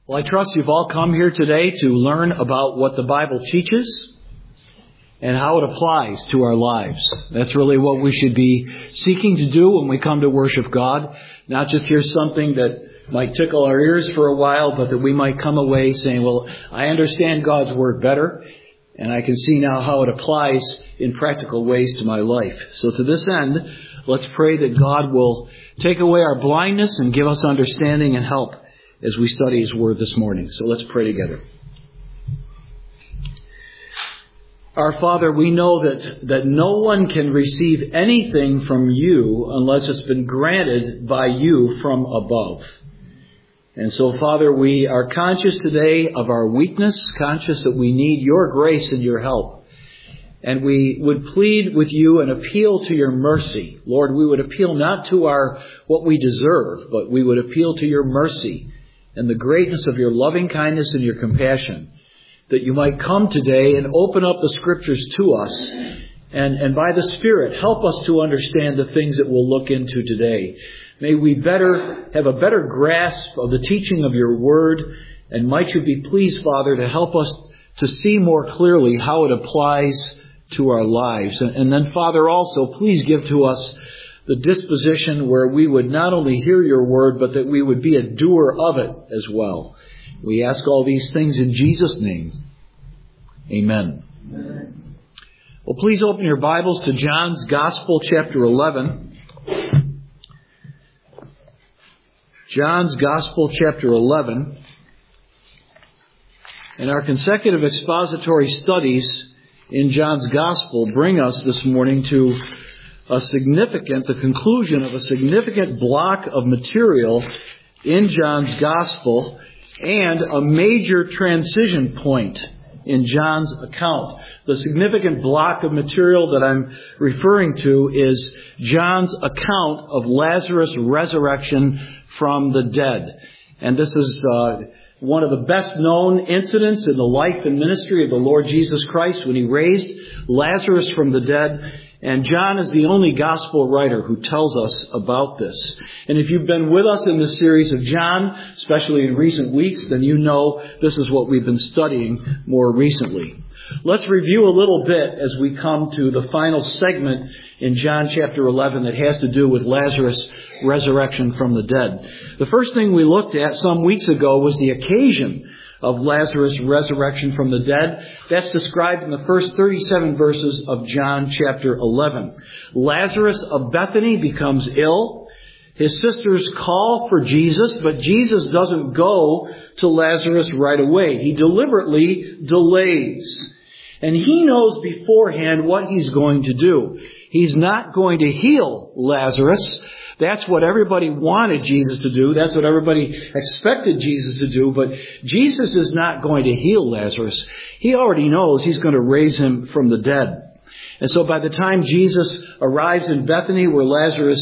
Well, I trust you've all come here today to learn about what the Bible teaches and how it applies to our lives. That's really what we should be seeking to do when we come to worship God. Not just hear something that might tickle our ears for a while, but that we might come away saying, well, I understand God's Word better, and I can see now how it applies in practical ways to my life. So to this end, let's pray that God will take away our blindness and give us understanding and help as we study His Word this morning. So let's pray together. Our Father, we know that no one can receive anything from You unless it's been granted by You from above. And so, Father, we are conscious today of our weakness, conscious that we need Your grace and Your help. And we would plead with You and appeal to Your mercy. Lord, we would appeal not to what we deserve, but we would appeal to Your mercy and the greatness of Your loving kindness and Your compassion, that You might come today and open up the Scriptures to us, and by the Spirit help us to understand the things that we'll look into today. May we have a better grasp of the teaching of Your Word, and might You be pleased, Father, to help us to see more clearly how it applies to our lives. And then, Father, also, please give to us the disposition where we would not only hear Your Word, but that we would be a doer of it as well. We ask all these things in Jesus' name. Amen. Amen. Well, please open your Bibles to John's Gospel, chapter 11. John's Gospel, chapter 11. And our consecutive expository studies in John's Gospel bring us this morning to the conclusion of a significant block of material in John's Gospel and a major transition point in John's account. The significant block of material that I'm referring to is John's account of Lazarus' resurrection from the dead. And this is one of the best known incidents in the life and ministry of the Lord Jesus Christ when He raised Lazarus from the dead. And John is the only gospel writer who tells us about this. And if you've been with us in this series of John, especially in recent weeks, then you know this is what we've been studying more recently. Let's review a little bit as we come to the final segment in John chapter 11 that has to do with Lazarus' resurrection from the dead. The first thing we looked at some weeks ago was the occasion of Lazarus' resurrection from the dead. That's described in the first 37 verses of John chapter 11. Lazarus of Bethany becomes ill. His sisters call for Jesus, but Jesus doesn't go to Lazarus right away. He deliberately delays. And He knows beforehand what He's going to do. He's not going to heal Lazarus. That's what everybody wanted Jesus to do. That's what everybody expected Jesus to do. But Jesus is not going to heal Lazarus. He already knows He's going to raise him from the dead. And so by the time Jesus arrives in Bethany where Lazarus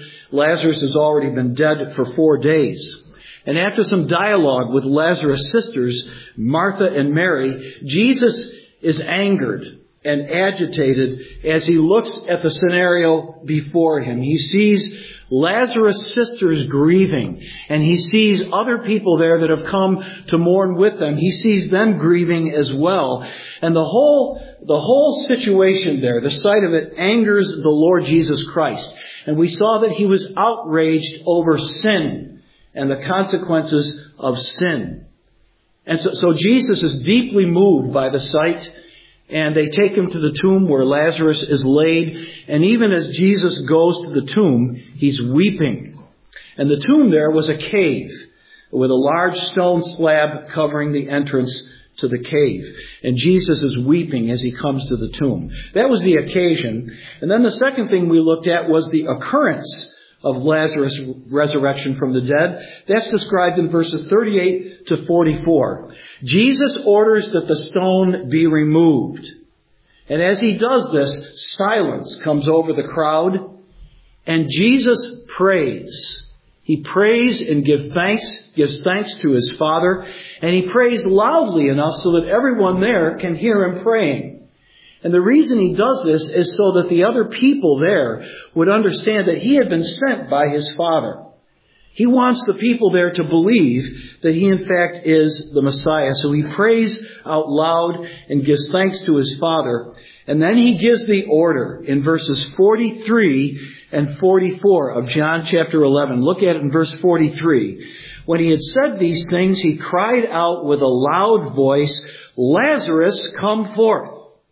has already been dead for 4 days. And after some dialogue with Lazarus' sisters, Martha and Mary, Jesus is angered and agitated as He looks at the scenario before Him. He sees Lazarus' sisters grieving, and He sees other people there that have come to mourn with them. He sees them grieving as well. And the whole situation there, the sight of it, angers the Lord Jesus Christ. And we saw that He was outraged over sin and the consequences of sin. And so Jesus is deeply moved by the sight, and they take Him to the tomb where Lazarus is laid. And even as Jesus goes to the tomb, He's weeping. And the tomb there was a cave with a large stone slab covering the entrance to the cave. And Jesus is weeping as He comes to the tomb. That was the occasion. And then the second thing we looked at was the occurrence of Lazarus' resurrection from the dead. That's described in verses 38 to 44. Jesus orders that the stone be removed. And as He does this, silence comes over the crowd, and Jesus prays. He prays and gives thanks to His Father, and He prays loudly enough so that everyone there can hear Him praying. And the reason He does this is so that the other people there would understand that He had been sent by His Father. He wants the people there to believe that he in fact is the Messiah. So he prays out loud and gives thanks to his Father. And then he gives the order in verses 43 and 44 of John chapter 11. Look at it in verse 43. When he had said these things, he cried out with a loud voice, "Lazarus, come forth."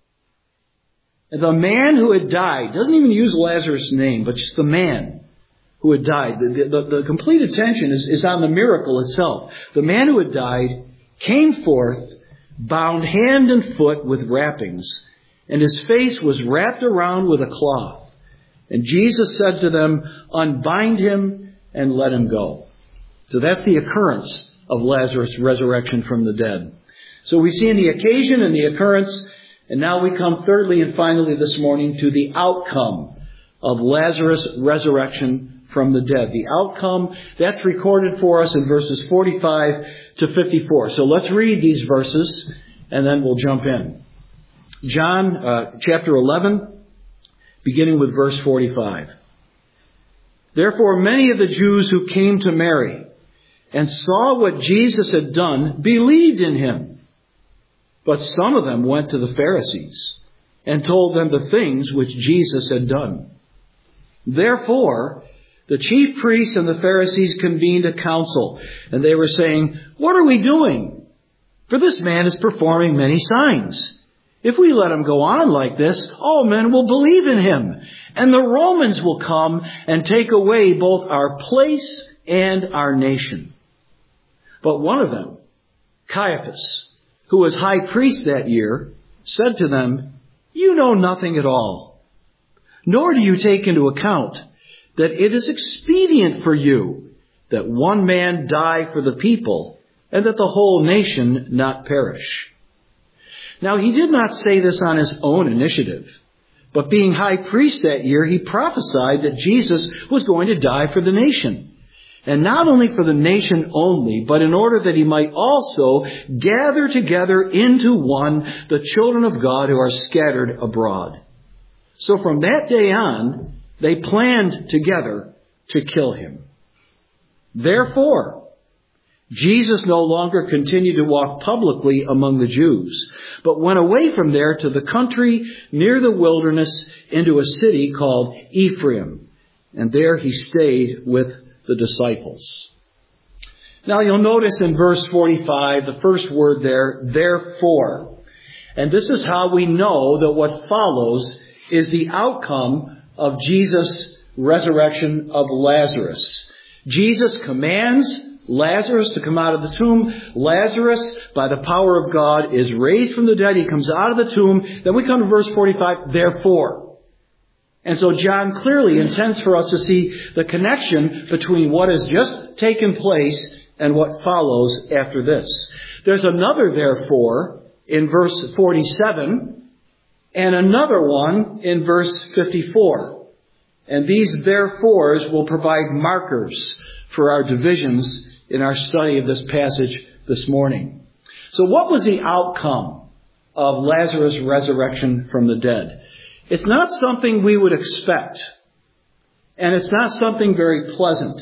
And the man who had died, doesn't even use Lazarus' name, but just the man who had died. The complete attention is on the miracle itself. The man who had died came forth, bound hand and foot with wrappings, and his face was wrapped around with a cloth. And Jesus said to them, "Unbind him and let him go." So that's the occurrence of Lazarus' resurrection from the dead. So we see in the occasion and the occurrence, and now we come thirdly and finally this morning to the outcome of Lazarus' resurrection from the dead. The outcome, that's recorded for us in verses 45 to 54. So let's read these verses and then we'll jump in. John chapter 11, beginning with verse 45. Therefore many of the Jews who came to Mary and saw what Jesus had done believed in him. But some of them went to the Pharisees and told them the things which Jesus had done. Therefore, the chief priests and the Pharisees convened a council, and they were saying, "What are we doing? For this man is performing many signs. If we let him go on like this, all men will believe in him, and the Romans will come and take away both our place and our nation." But one of them, Caiaphas, who was high priest that year, said to them, "You know nothing at all, nor do you take into account that it is expedient for you that one man die for the people, and that the whole nation not perish." Now he did not say this on his own initiative, but being high priest that year, he prophesied that Jesus was going to die for the nation. And not only for the nation only, but in order that he might also gather together into one the children of God who are scattered abroad. So from that day on, they planned together to kill him. Therefore, Jesus no longer continued to walk publicly among the Jews, but went away from there to the country near the wilderness into a city called Ephraim. And there he stayed with the disciples. Now you'll notice in verse 45, the first word there, therefore. And this is how we know that what follows is the outcome of Jesus' resurrection of Lazarus. Jesus commands Lazarus to come out of the tomb. Lazarus, by the power of God, is raised from the dead. He comes out of the tomb. Then we come to verse 45, therefore. And so John clearly intends for us to see the connection between what has just taken place and what follows after this. There's another therefore in verse 47 and another one in verse 54. And these therefores will provide markers for our divisions in our study of this passage this morning. So what was the outcome of Lazarus' resurrection from the dead? It's not something we would expect. And it's not something very pleasant.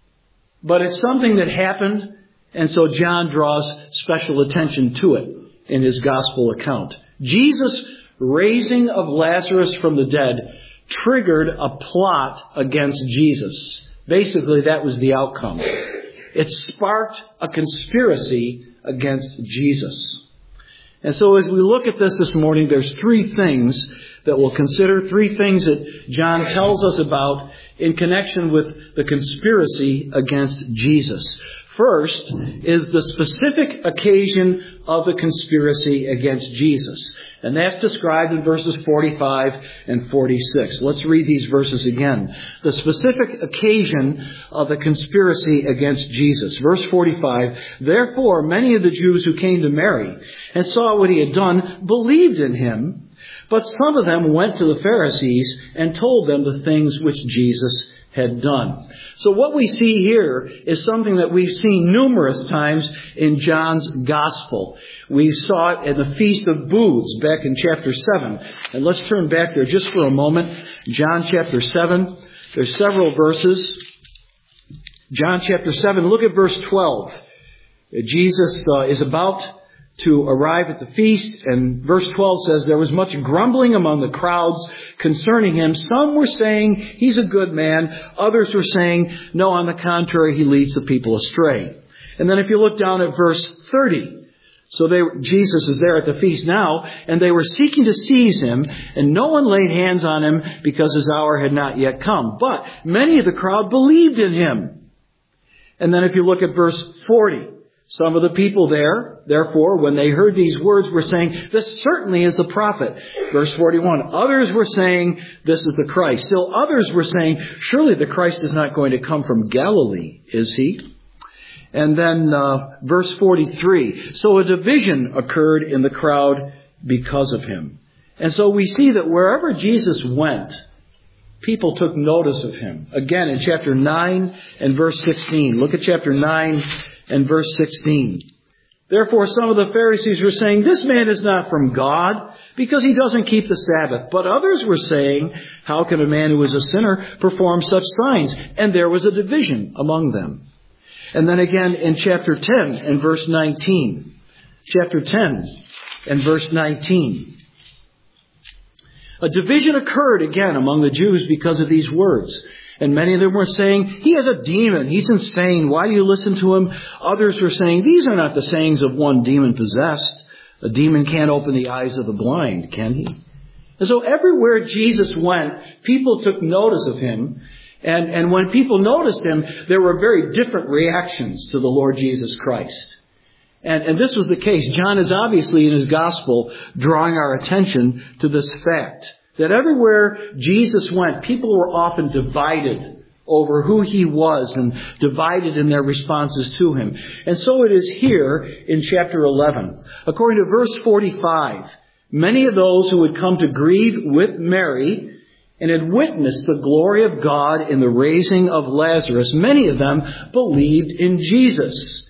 But it's something that happened, and so John draws special attention to it in his gospel account. Jesus' raising of Lazarus from the dead triggered a plot against Jesus. Basically, that was the outcome. It sparked a conspiracy against Jesus. And so as we look at this morning, there's three things that we'll consider, three things that John tells us about in connection with the conspiracy against Jesus. First is the specific occasion of the conspiracy against Jesus. And that's described in verses 45 and 46. Let's read these verses again. The specific occasion of the conspiracy against Jesus. Verse 45, therefore many of the Jews who came to Mary and saw what he had done believed in him, but some of them went to the Pharisees and told them the things which Jesus had done. So what we see here is something that we've seen numerous times in John's Gospel. We saw it in the Feast of Booths back in chapter 7. And let's turn back there just for a moment. John chapter 7. There's several verses John chapter 7, look at verse 12. Jesus is about to arrive at the feast, and verse 12 says, there was much grumbling among the crowds concerning him. Some were saying, he's a good man. Others were saying, no, on the contrary, he leads the people astray. And then if you look down at verse 30, so Jesus is there at the feast now, and they were seeking to seize him, and no one laid hands on him because his hour had not yet come. But many of the crowd believed in him. And then if you look at verse 40, some of the people there, therefore, when they heard these words, were saying, this certainly is the prophet. Verse 41, others were saying, this is the Christ. Still others were saying, surely the Christ is not going to come from Galilee, is he? And then verse 43, so a division occurred in the crowd because of him. And so we see that wherever Jesus went, people took notice of him. Again, in chapter 9 and verse 16. Look at chapter 9 and verse 16. Therefore, some of the Pharisees were saying, this man is not from God because he doesn't keep the Sabbath. But others were saying, how can a man who is a sinner perform such signs? And there was a division among them. And then again in chapter 10 and verse 19. Chapter 10 and verse 19. A division occurred again among the Jews because of these words. And many of them were saying, he has a demon. He's insane. Why do you listen to him? Others were saying, these are not the sayings of one demon-possessed. A demon can't open the eyes of the blind, can he? And so everywhere Jesus went, people took notice of him. And when people noticed him, there were very different reactions to the Lord Jesus Christ. And this was the case. John is obviously in his gospel drawing our attention to this fact. That everywhere Jesus went, people were often divided over who he was and divided in their responses to him. And so it is here in chapter 11. According to verse 45, many of those who had come to grieve with Mary and had witnessed the glory of God in the raising of Lazarus, many of them believed in Jesus.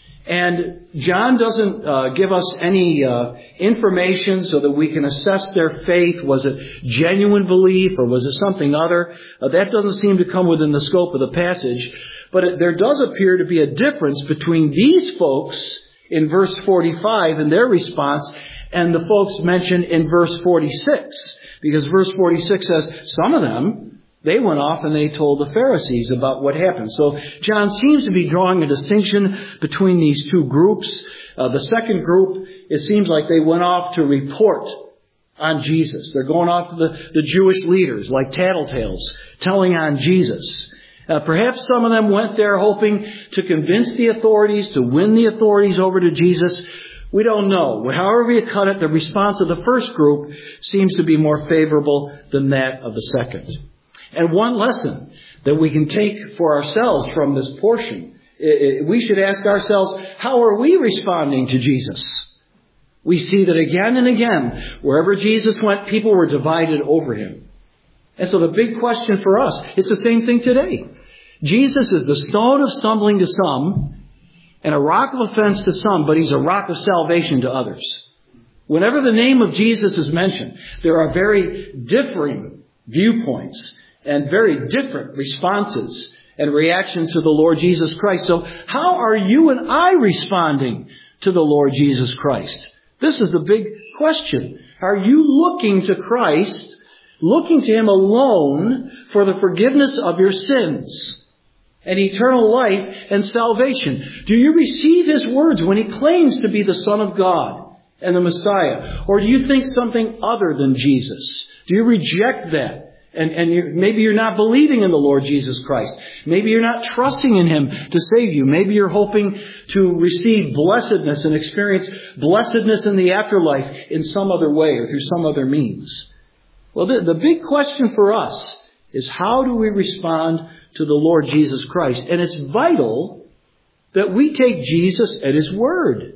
And John doesn't give us any information so that we can assess their faith. Was it genuine belief or was it something other? That doesn't seem to come within the scope of the passage. But there does appear to be a difference between these folks in verse 45 and their response and the folks mentioned in verse 46. Because verse 46 says, some of them, they went off and they told the Pharisees about what happened. So John seems to be drawing a distinction between these two groups. The second group, it seems like they went off to report on Jesus. They're going off to the Jewish leaders like tattletales, telling on Jesus. Perhaps some of them went there hoping to convince the authorities, to win the authorities over to Jesus. We don't know. However you cut it, the response of the first group seems to be more favorable than that of the second. And one lesson that we can take for ourselves from this portion, we should ask ourselves, how are we responding to Jesus? We see that again and again, wherever Jesus went, people were divided over him. And so the big question for us, it's the same thing today. Jesus is the stone of stumbling to some and a rock of offense to some, but he's a rock of salvation to others. Whenever the name of Jesus is mentioned, there are very differing viewpoints and very different responses and reactions to the Lord Jesus Christ. So how are you and I responding to the Lord Jesus Christ? This is the big question. Are you looking to Christ, looking to him alone for the forgiveness of your sins and eternal life and salvation? Do you receive his words when he claims to be the Son of God and the Messiah? Or do you think something other than Jesus? Do you reject that? And maybe you're not believing in the Lord Jesus Christ. Maybe you're not trusting in him to save you. Maybe you're hoping to receive blessedness and experience blessedness in the afterlife in some other way or through some other means. Well, the big question for us is, how do we respond to the Lord Jesus Christ? And it's vital that we take Jesus at his word.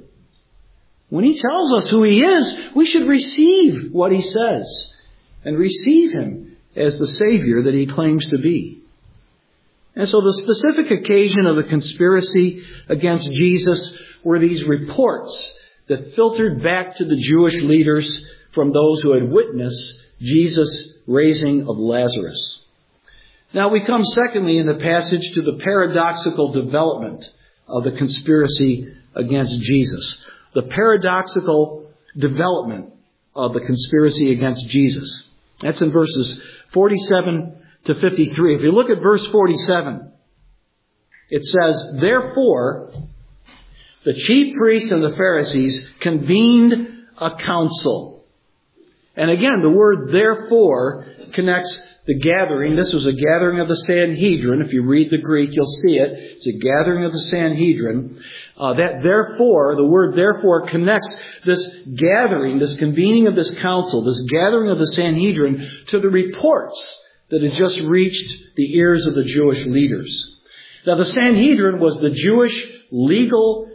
When he tells us who he is, we should receive what he says and receive him as the Savior that he claims to be. And so the specific occasion of the conspiracy against Jesus were these reports that filtered back to the Jewish leaders from those who had witnessed Jesus' raising of Lazarus. Now we come secondly in the passage to the paradoxical development of the conspiracy against Jesus. The paradoxical development of the conspiracy against Jesus. That's in verses 47 to 53. If you look at verse 47, it says, "Therefore, the chief priests and the Pharisees convened a council." And again, the word therefore connects the gathering. This was a gathering of the Sanhedrin. If you read the Greek, you'll see it. It's a gathering of the Sanhedrin. That therefore, the word therefore connects this gathering, this convening of this council, this gathering of the Sanhedrin to the reports that had just reached the ears of the Jewish leaders. Now, the Sanhedrin was the Jewish legal,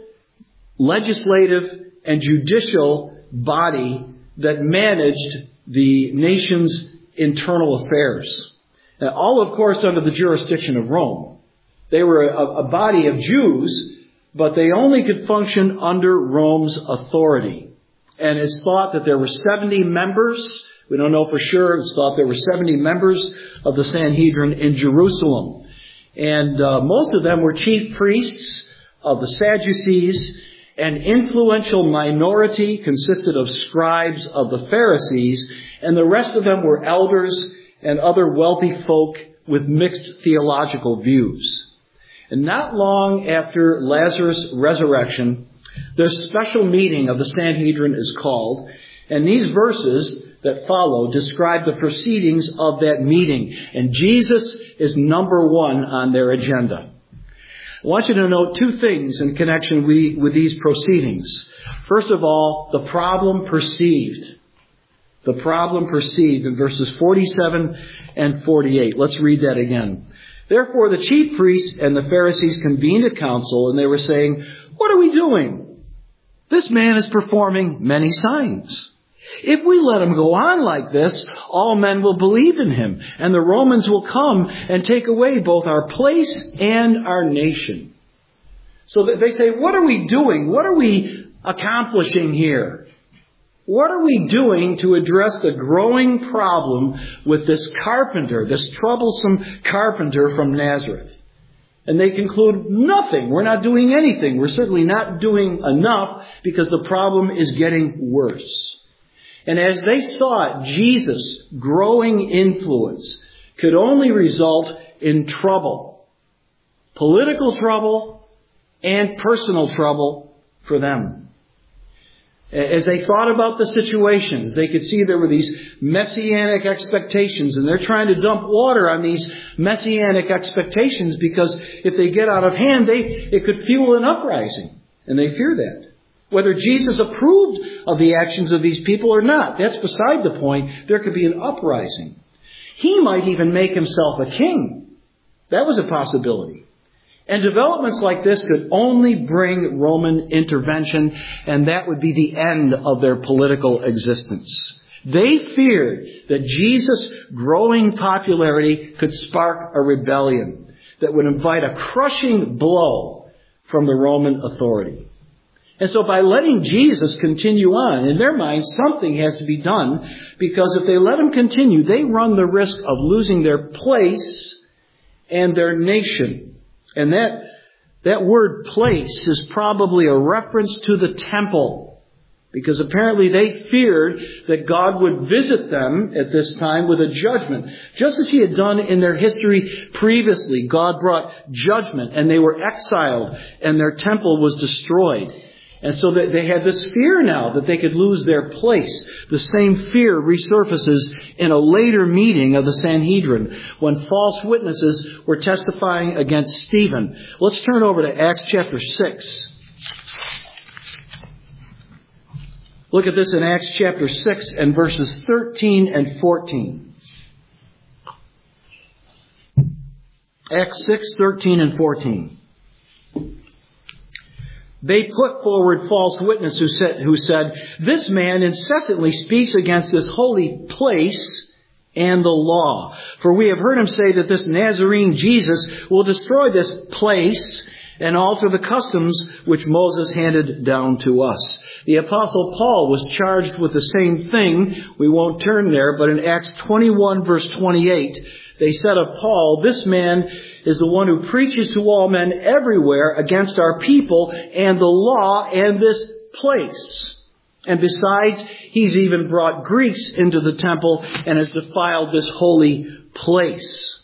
legislative, and judicial body that managed the nation's internal affairs. All, of course, under the jurisdiction of Rome. They were a body of Jews, but they only could function under Rome's authority. And it's thought that there were 70 members. We don't know for sure. It's thought there were 70 members of the Sanhedrin in Jerusalem. And most of them were chief priests of the Sadducees. An influential minority consisted of scribes of the Pharisees, and the rest of them were elders and other wealthy folk with mixed theological views. And not long after Lazarus' resurrection, their special meeting of the Sanhedrin is called, and these verses that follow describe the proceedings of that meeting. And Jesus is number one on their agenda. I want you to note two things in connection with these proceedings. First of all, the problem perceived. The problem perceived in verses 47 and 48. Let's read that again. "Therefore the chief priests and the Pharisees convened a council, and they were saying, 'What are we doing? This man is performing many signs. If we let him go on like this, all men will believe in him, and the Romans will come and take away both our place and our nation.'" So they say, what are we doing? What are we accomplishing here? What are we doing to address the growing problem with this carpenter, this troublesome carpenter from Nazareth? And they conclude, nothing. We're not doing anything. We're certainly not doing enough because the problem is getting worse. And as they saw it, Jesus' growing influence could only result in trouble. Political trouble and personal trouble for them. As they thought about the situations, they could see there were these messianic expectations, and they're trying to dump water on these messianic expectations because if they get out of hand, it could fuel an uprising. And they fear that. Whether Jesus approved of the actions of these people or not, that's beside the point. There could be an uprising. He might even make himself a king. That was a possibility. And developments like this could only bring Roman intervention, and that would be the end of their political existence. They feared that Jesus' growing popularity could spark a rebellion that would invite a crushing blow from the Roman authority. And so by letting Jesus continue on, in their minds, something has to be done, because if they let him continue, they run the risk of losing their place and their nation. And that word place is probably a reference to the temple, because apparently they feared that God would visit them at this time with a judgment. Just as he had done in their history previously, God brought judgment and they were exiled and their temple was destroyed. And so they had this fear now that they could lose their place. The same fear resurfaces in a later meeting of the Sanhedrin when false witnesses were testifying against Stephen. Let's turn over to Acts chapter 6. Look at this in Acts chapter 6 and verses 13 and 14. Acts 6, 13 and 14. They put forward false witnesses who said, "This man incessantly speaks against this holy place and the law. For we have heard him say that this Nazarene Jesus will destroy this place and alter the customs which Moses handed down to us." The Apostle Paul was charged with the same thing. We won't turn there, but in Acts 21 verse 28, They said of Paul, "This man is the one who preaches to all men everywhere against our people and the law and this place. And besides, he's even brought Greeks into the temple and has defiled this holy place."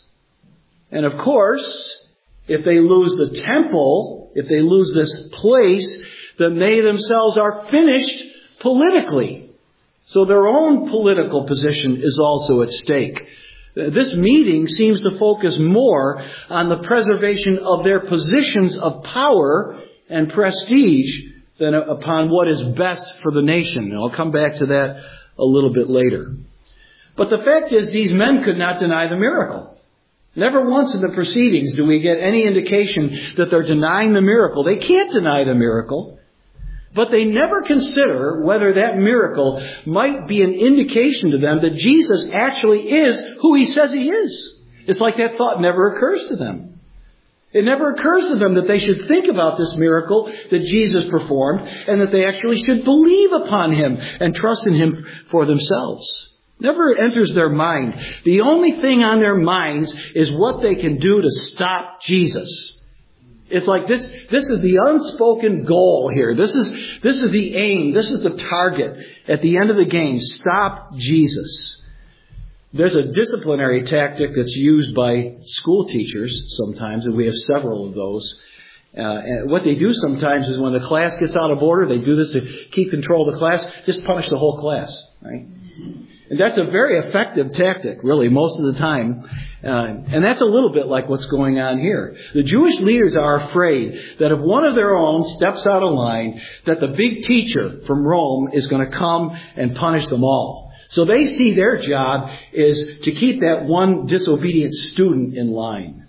And of course, if they lose the temple, if they lose this place, then they themselves are finished politically. So their own political position is also at stake. This meeting seems to focus more on the preservation of their positions of power and prestige than upon what is best for the nation. And I'll come back to that a little bit later. But the fact is, these men could not deny the miracle. Never once in the proceedings do we get any indication that they're denying the miracle. They can't deny the miracle. But they never consider whether that miracle might be an indication to them that Jesus actually is who he says he is. It's like that thought never occurs to them. It never occurs to them that they should think about this miracle that Jesus performed and that they actually should believe upon him and trust in him for themselves. Never enters their mind. The only thing on their minds is what they can do to stop Jesus. It's like this is the unspoken goal here. This is the aim. This is the target at the end of the game. Stop Jesus. There's a disciplinary tactic that's used by school teachers sometimes, and we have several of those. And what they do sometimes is when the class gets out of order, they do this to keep control of the class, just punish the whole class, right? And that's a very effective tactic, really, most of the time. And that's a little bit like what's going on here. The Jewish leaders are afraid that if one of their own steps out of line, that the big teacher from Rome is going to come and punish them all. So they see their job is to keep that one disobedient student in line.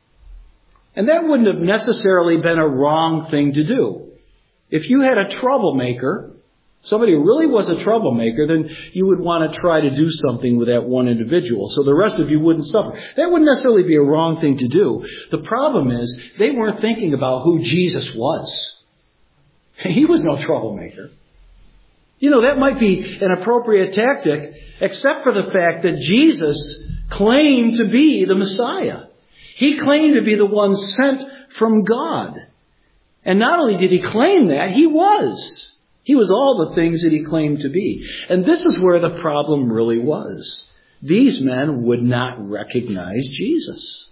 And that wouldn't have necessarily been a wrong thing to do. If you had a troublemaker, somebody who really was a troublemaker, then you would want to try to do something with that one individual so the rest of you wouldn't suffer. That wouldn't necessarily be a wrong thing to do. The problem is they weren't thinking about who Jesus was. He was no troublemaker. You know, that might be an appropriate tactic, except for the fact that Jesus claimed to be the Messiah. He claimed to be the one sent from God. And not only did he claim that, he was. He was all the things that he claimed to be. And this is where the problem really was. These men would not recognize Jesus.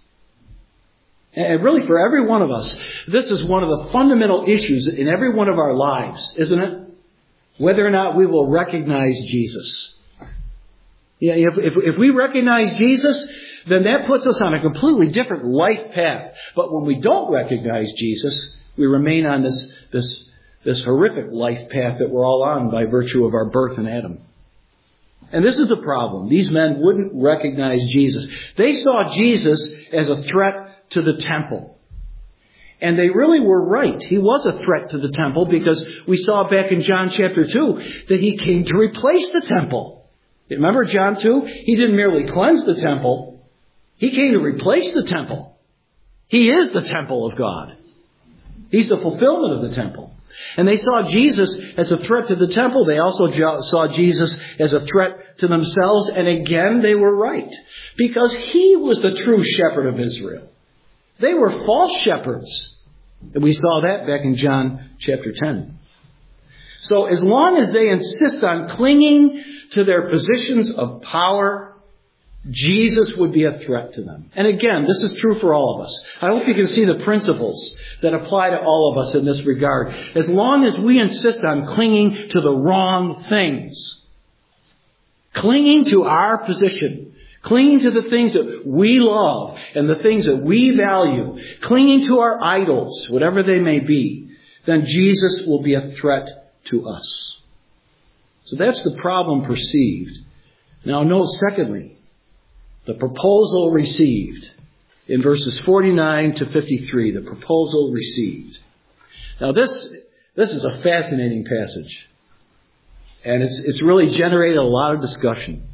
And really, for every one of us, this is one of the fundamental issues in every one of our lives, isn't it? Whether or not we will recognize Jesus. Yeah, if we recognize Jesus, then that puts us on a completely different life path. But when we don't recognize Jesus, we remain on this horrific life path that we're all on by virtue of our birth in Adam. And this is the problem. These men wouldn't recognize Jesus. They saw Jesus as a threat to the temple. And they really were right. He was a threat to the temple because we saw back in John chapter 2 that he came to replace the temple. Remember John 2? He didn't merely cleanse the temple. He came to replace the temple. He is the temple of God. He's the fulfillment of the temple. And they saw Jesus as a threat to the temple. They also saw Jesus as a threat to themselves. And again, they were right. Because he was the true shepherd of Israel. They were false shepherds. And we saw that back in John chapter 10. So as long as they insist on clinging to their positions of power, Jesus would be a threat to them. And again, this is true for all of us. I hope you can see the principles that apply to all of us in this regard. As long as we insist on clinging to the wrong things, clinging to our position, clinging to the things that we love and the things that we value, clinging to our idols, whatever they may be, then Jesus will be a threat to us. So that's the problem perceived. Now note, secondly, the proposal received. In verses 49 to 53, the proposal received. Now this is a fascinating passage. And it's really generated a lot of discussion.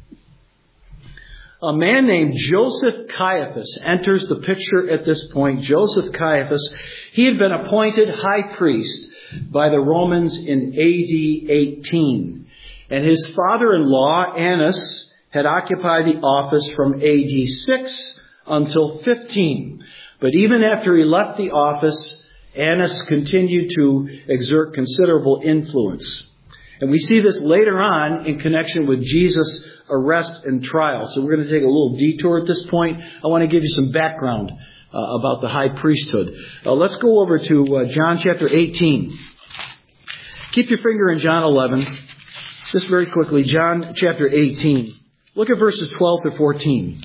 A man named Joseph Caiaphas enters the picture at this point. Joseph Caiaphas, he had been appointed high priest by the Romans in AD 18. And his father-in-law, Annas, had occupied the office from AD 6 until 15. But even after he left the office, Annas continued to exert considerable influence. And we see this later on in connection with Jesus' arrest and trial. So we're going to take a little detour at this point. I want to give you some background about the high priesthood. Let's go over to John chapter 18. Keep your finger in John 11. Just very quickly, John chapter 18. Look at verses 12 through 14.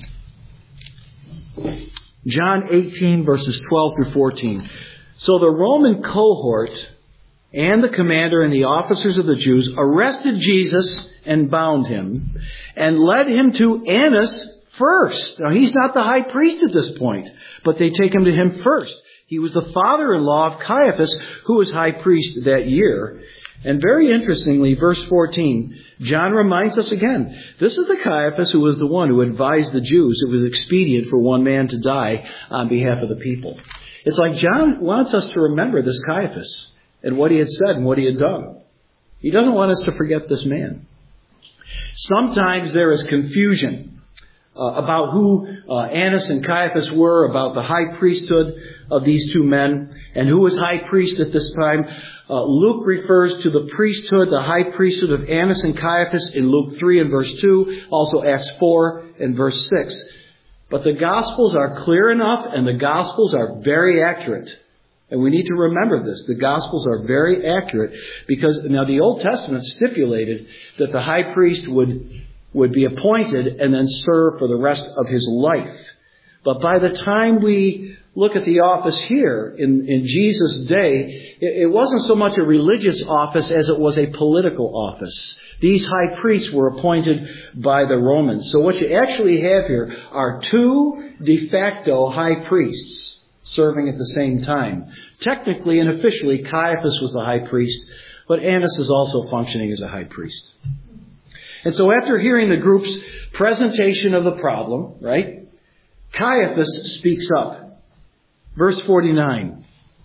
John 18, verses 12 through 14. So the Roman cohort and the commander and the officers of the Jews arrested Jesus and bound him and led him to Annas first. Now, he's not the high priest at this point, but they take him to him first. He was the father-in-law of Caiaphas, who was high priest that year. And very interestingly, verse 14, John reminds us again, this is the Caiaphas who was the one who advised the Jews it was expedient for one man to die on behalf of the people. It's like John wants us to remember this Caiaphas and what he had said and what he had done. He doesn't want us to forget this man. Sometimes there is confusion about who Annas and Caiaphas were, about the high priesthood of these two men, and who was high priest at this time. Luke refers to the priesthood, the high priesthood of Annas and Caiaphas in Luke 3 and verse 2, also Acts 4 and verse 6. But the Gospels are clear enough, and the Gospels are very accurate. And we need to remember this. The Gospels are very accurate because now the Old Testament stipulated that the high priest would be appointed and then serve for the rest of his life. But by the time we look at the office here in Jesus' day, it wasn't so much a religious office as it was a political office. These high priests were appointed by the Romans. So what you actually have here are two de facto high priests serving at the same time. Technically and officially, Caiaphas was the high priest, but Annas is also functioning as a high priest. And so after hearing the group's presentation of the problem, right, Caiaphas speaks up. Verse 49.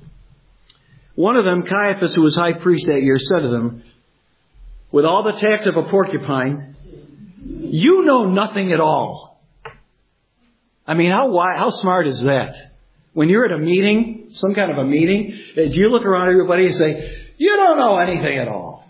One of them, Caiaphas, who was high priest that year, said to them, with all the tact of a porcupine, you know nothing at all. I mean, how smart is that? When you're at a meeting, some kind of a meeting, do you look around at everybody and say, you don't know anything at all.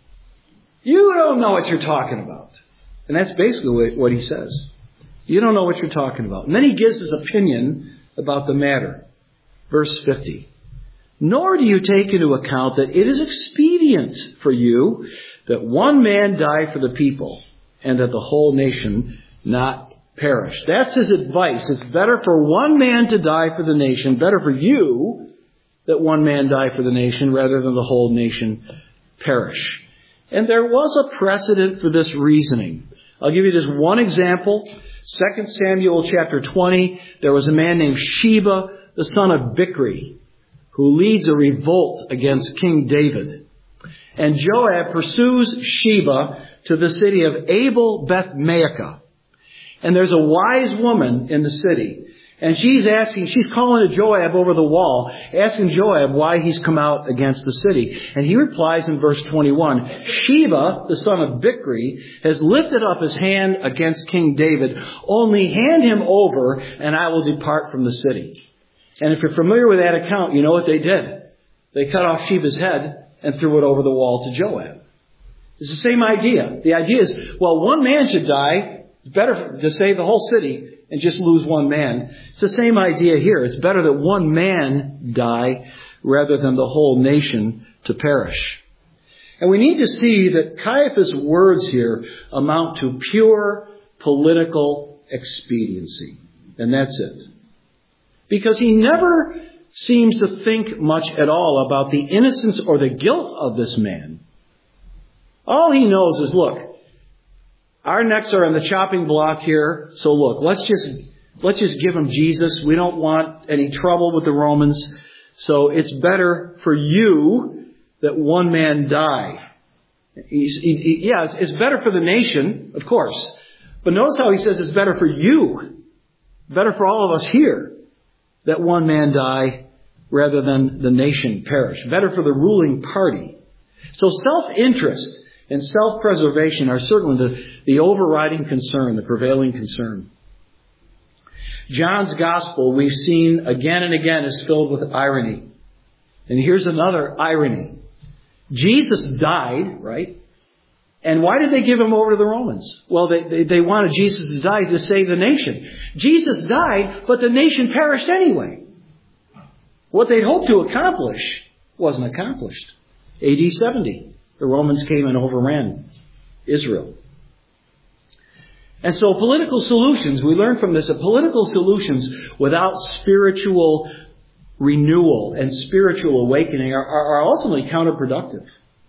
You don't know what you're talking about. And that's basically what he says. You don't know what you're talking about. And then he gives his opinion about the matter. Verse 50. Nor do you take into account that it is expedient for you that one man die for the people and that the whole nation not perish. That's his advice. It's better for one man to die for the nation, better for you that one man die for the nation rather than the whole nation perish. And there was a precedent for this reasoning. I'll give you just one example. 2 Samuel chapter 20, there was a man named Sheba, the son of Bichri, who leads a revolt against King David. And Joab pursues Sheba to the city of Abel Beth-maacah. And there's a wise woman in the city. And she's calling to Joab over the wall, asking Joab why he's come out against the city. And he replies in verse 21, Sheba, the son of Bichri, has lifted up his hand against King David. Only hand him over, and I will depart from the city. And if you're familiar with that account, you know what they did. They cut off Sheba's head and threw it over the wall to Joab. It's the same idea. The idea is, well, one man should die. It's better to save the whole city and just lose one man. It's the same idea here. It's better that one man die rather than the whole nation to perish. And we need to see that Caiaphas' words here amount to pure political expediency. And that's it. Because he never seems to think much at all about the innocence or the guilt of this man. All he knows is, look, our necks are on the chopping block here. So look, let's just give him Jesus. We don't want any trouble with the Romans. So it's better for you that one man die. It's better for the nation, of course. But notice how he says it's better for you, better for all of us here, that one man die rather than the nation perish. Better for the ruling party. So self-interest and self-preservation are certainly the overriding concern, the prevailing concern. John's Gospel, we've seen again and again, is filled with irony. And here's another irony. Jesus died, right? And why did they give him over to the Romans? Well, they wanted Jesus to die to save the nation. Jesus died, but the nation perished anyway. What they'd hoped to accomplish wasn't accomplished. AD 70, the Romans came and overran Israel. And so political solutions, we learn from this that political solutions without spiritual renewal and spiritual awakening are ultimately counterproductive.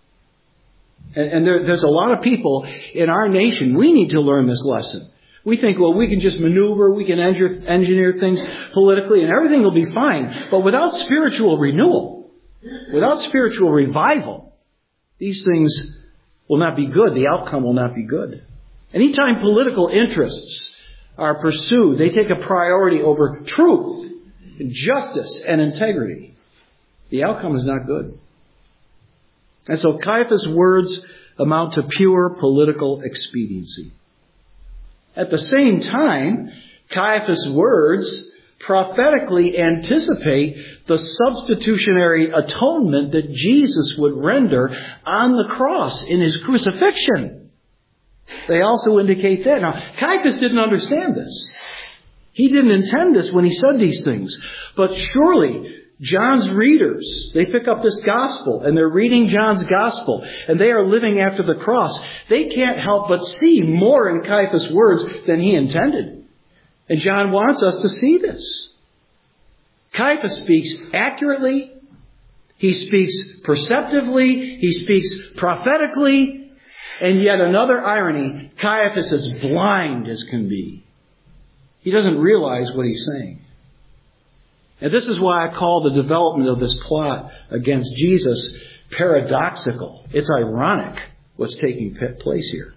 And there's a lot of people in our nation, we need to learn this lesson. We think, well, we can just maneuver, we can engineer things politically, and everything will be fine. But without spiritual renewal, without spiritual revival, these things will not be good. The outcome will not be good. Anytime political interests are pursued, they take a priority over truth, justice, and integrity. The outcome is not good. And so Caiaphas' words amount to pure political expediency. At the same time, Caiaphas' words prophetically anticipate the substitutionary atonement that Jesus would render on the cross in his crucifixion. They also indicate that. Now, Caiaphas didn't understand this. He didn't intend this when he said these things. But surely, John's readers, they pick up this gospel and they're reading John's gospel and they are living after the cross. They can't help but see more in Caiaphas' words than he intended. And John wants us to see this. Caiaphas speaks accurately. He speaks perceptively. He speaks prophetically. And yet another irony, Caiaphas is blind as can be. He doesn't realize what he's saying. And this is why I call the development of this plot against Jesus paradoxical. It's ironic what's taking place here.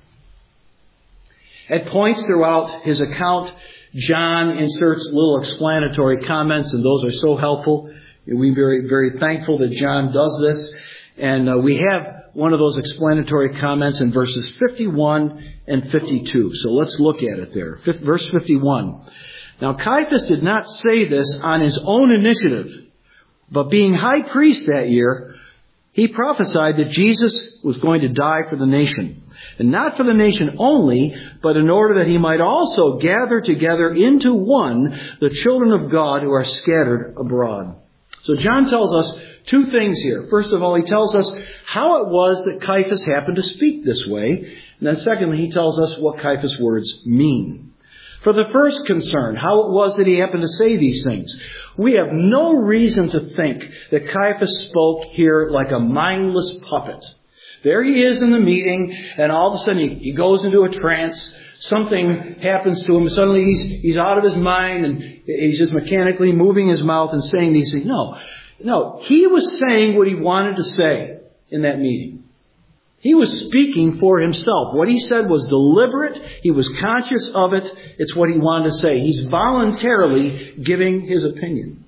At points throughout his account, John inserts little explanatory comments, and those are so helpful. We're very, very thankful that John does this. And we have one of those explanatory comments in verses 51 and 52. So let's look at it there. Verse 51. Now Caiaphas did not say this on his own initiative, but being high priest that year, he prophesied that Jesus was going to die for the nation. And not for the nation only, but in order that he might also gather together into one the children of God who are scattered abroad. So John tells us two things here. First of all, he tells us how it was that Caiaphas happened to speak this way. And then secondly, he tells us what Caiaphas' words mean. For the first concern, how it was that he happened to say these things. We have no reason to think that Caiaphas spoke here like a mindless puppet. There he is in the meeting, and all of a sudden he goes into a trance. Something happens to him. Suddenly he's out of his mind, and he's just mechanically moving his mouth and saying these things. No, he was saying what he wanted to say in that meeting. He was speaking for himself. What he said was deliberate. He was conscious of it. It's what he wanted to say. He's voluntarily giving his opinion.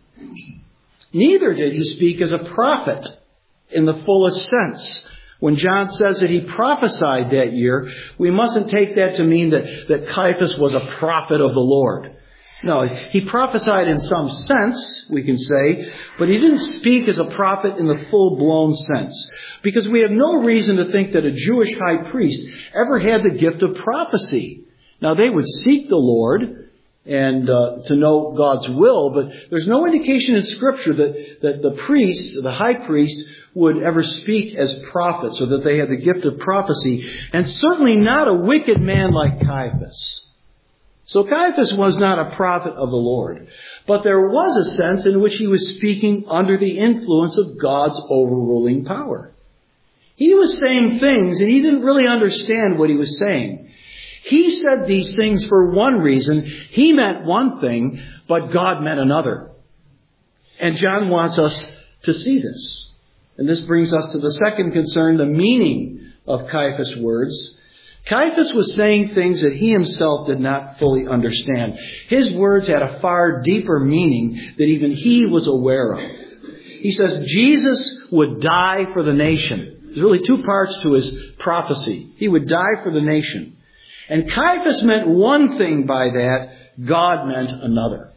Neither did he speak as a prophet in the fullest sense. When John says that he prophesied that year, we mustn't take that to mean that Caiaphas was a prophet of the Lord. No, he prophesied in some sense, we can say, but he didn't speak as a prophet in the full-blown sense. Because we have no reason to think that a Jewish high priest ever had the gift of prophecy. Now, they would seek the Lord and to know God's will, but there's no indication in Scripture that the priest, the high priest, would ever speak as prophets or that they had the gift of prophecy, and certainly not a wicked man like Caiaphas. So Caiaphas was not a prophet of the Lord, but there was a sense in which he was speaking under the influence of God's overruling power. He was saying things and he didn't really understand what he was saying. He said these things for one reason. He meant one thing, but God meant another. And John wants us to see this. And this brings us to the second concern, the meaning of Caiaphas' words. Caiaphas was saying things that he himself did not fully understand. His words had a far deeper meaning that even he was aware of. He says Jesus would die for the nation. There's really two parts to his prophecy. He would die for the nation. And Caiaphas meant one thing by that, God meant another.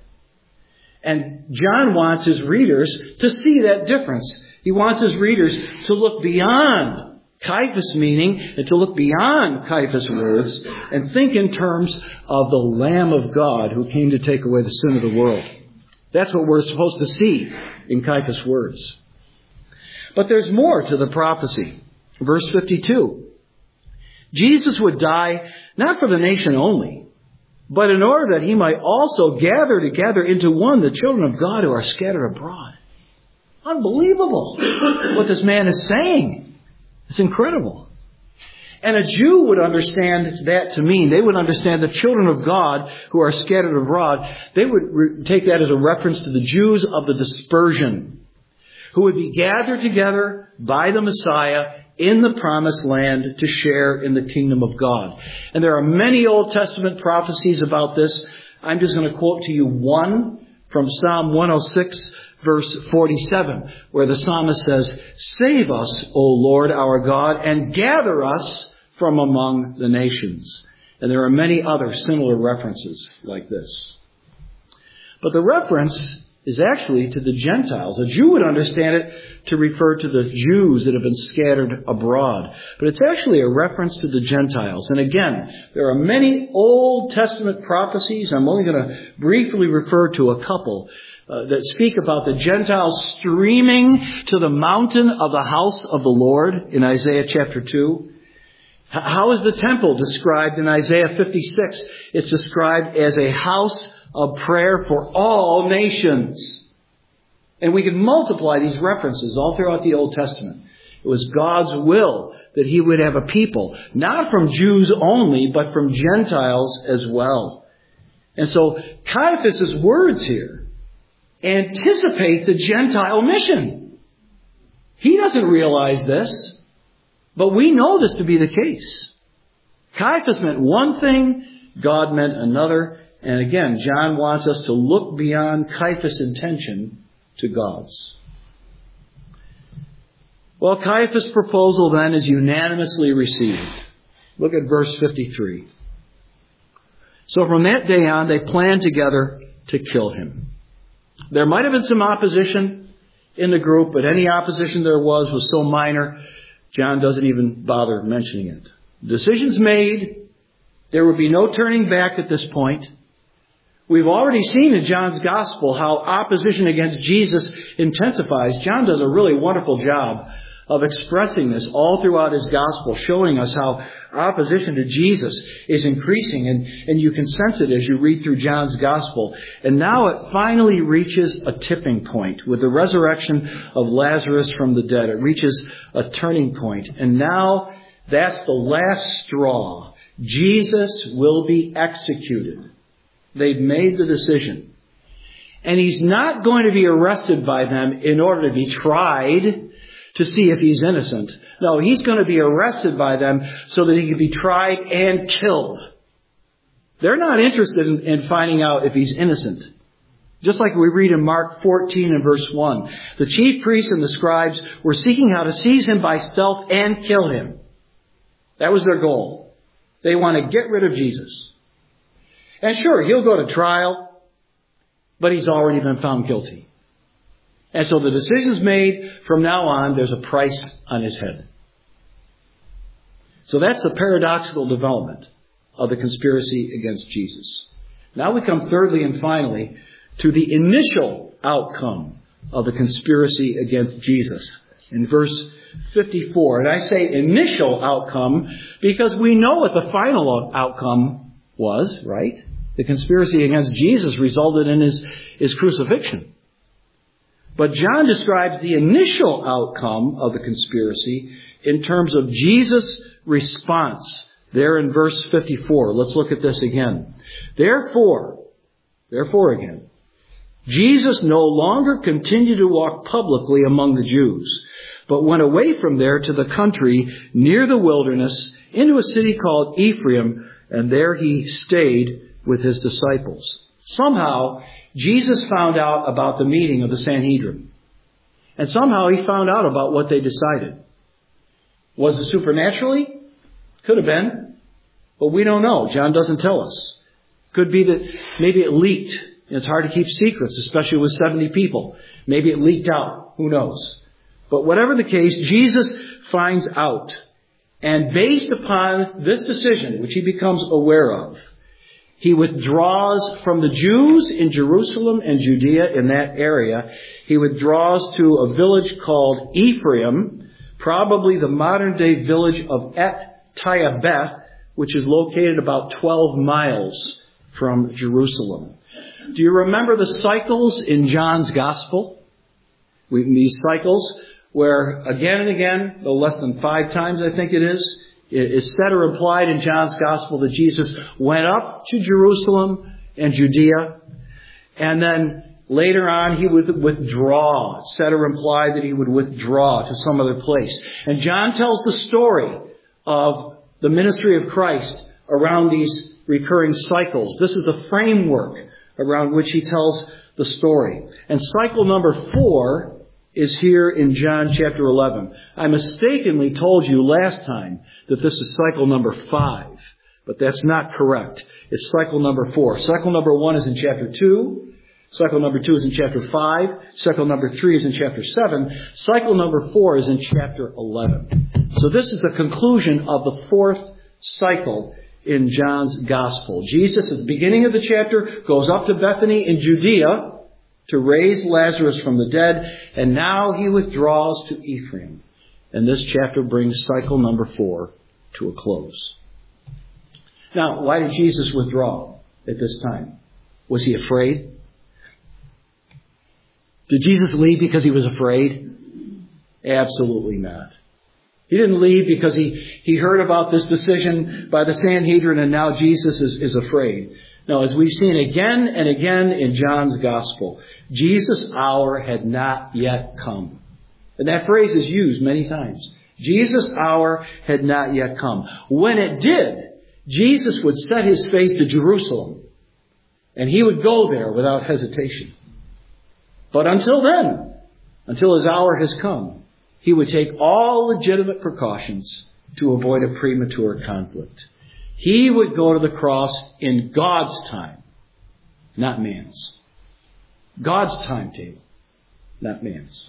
And John wants his readers to see that difference. He wants his readers to look beyond Caiaphas' meaning and to look beyond Caiaphas' words and think in terms of the Lamb of God who came to take away the sin of the world. That's what we're supposed to see in Caiaphas' words. But there's more to the prophecy. Verse 52. Jesus would die not for the nation only, but in order that he might also gather together into one the children of God who are scattered abroad. Unbelievable what this man is saying. It's incredible. And a Jew would understand that to mean, they would understand the children of God who are scattered abroad. They would take that as a reference to the Jews of the dispersion, who would be gathered together by the Messiah in the promised land to share in the kingdom of God. And there are many Old Testament prophecies about this. I'm just going to quote to you one from Psalm 106, verse 47, where the psalmist says, "Save us, O Lord our God, and gather us from among the nations." And there are many other similar references like this. But the reference is actually to the Gentiles. A Jew would understand it to refer to the Jews that have been scattered abroad. But it's actually a reference to the Gentiles. And again, there are many Old Testament prophecies. I'm only going to briefly refer to a couple that speak about the Gentiles streaming to the mountain of the house of the Lord in Isaiah chapter 2. How is the temple described in Isaiah 56? It's described as a house of prayer for all nations. And we can multiply these references all throughout the Old Testament. It was God's will that he would have a people, not from Jews only, but from Gentiles as well. And so Caiaphas' words here anticipate the Gentile mission. He doesn't realize this, but we know this to be the case. Caiaphas meant one thing, God meant another. And again, John wants us to look beyond Caiaphas' intention to God's. Well, Caiaphas' proposal then is unanimously received. Look at verse 53. So from that day on, they planned together to kill him. There might have been some opposition in the group, but any opposition there was so minor, John doesn't even bother mentioning it. Decisions made. There would be no turning back at this point. We've already seen in John's Gospel how opposition against Jesus intensifies. John does a really wonderful job of expressing this all throughout his Gospel, showing us how opposition to Jesus is increasing. And you can sense it as you read through John's Gospel. And now it finally reaches a tipping point with the resurrection of Lazarus from the dead. It reaches a turning point. And now that's the last straw. Jesus will be executed. They've made the decision. And he's not going to be arrested by them in order to be tried to see if he's innocent. No, he's going to be arrested by them so that he can be tried and killed. They're not interested in finding out if he's innocent. Just like we read in Mark 14 and verse 1. The chief priests and the scribes were seeking how to seize him by stealth and kill him. That was their goal. They want to get rid of Jesus. And sure, he'll go to trial, but he's already been found guilty. And so the decision's made. From now on, there's a price on his head. So that's the paradoxical development of the conspiracy against Jesus. Now we come thirdly and finally to the initial outcome of the conspiracy against Jesus. In verse 54, and I say initial outcome because we know what the final outcome was, right? The conspiracy against Jesus resulted in his crucifixion. But John describes the initial outcome of the conspiracy in terms of Jesus' response. There in verse 54. Let's look at this again. Therefore again, Jesus no longer continued to walk publicly among the Jews, but went away from there to the country near the wilderness into a city called Ephraim, and there he stayed with his disciples. Somehow, Jesus found out about the meeting of the Sanhedrin. And somehow he found out about what they decided. Was it supernaturally? Could have been. But we don't know. John doesn't tell us. Could be that maybe it leaked. It's hard to keep secrets, especially with 70 people. Maybe it leaked out. Who knows? But whatever the case, Jesus finds out. And based upon this decision, which he becomes aware of, he withdraws from the Jews in Jerusalem and Judea in that area. He withdraws to a village called Ephraim, probably the modern-day village of Et Taibeth, which is located about 12 miles from Jerusalem. Do you remember the cycles in John's Gospel? These cycles where again and again, no less than 5 times I think it is said or implied in John's Gospel that Jesus went up to Jerusalem and Judea, and then later on he would withdraw. It's said or implied that he would withdraw to some other place. And John tells the story of the ministry of Christ around these recurring cycles. This is the framework around which he tells the story. And cycle number 4 is here in John chapter 11. I mistakenly told you last time that this is cycle number 5, but that's not correct. It's cycle number 4. Cycle number 1 is in chapter 2. Cycle number 2 is in chapter 5. Cycle number 3 is in chapter 7. Cycle number 4 is in chapter 11. So this is the conclusion of the 4th cycle in John's Gospel. Jesus, at the beginning of the chapter, goes up to Bethany in Judea to raise Lazarus from the dead, and now he withdraws to Ephraim. And this chapter brings cycle number 4 to a close. Now, why did Jesus withdraw at this time? Was he afraid? Did Jesus leave because he was afraid? Absolutely not. He didn't leave because he heard about this decision by the Sanhedrin and now Jesus is afraid. No, as we've seen again and again in John's Gospel, Jesus' hour had not yet come. And that phrase is used many times. Jesus' hour had not yet come. When it did, Jesus would set his face to Jerusalem. And he would go there without hesitation. But until then, until his hour has come, he would take all legitimate precautions to avoid a premature conflict. He would go to the cross in God's time, not man's. God's timetable, not man's.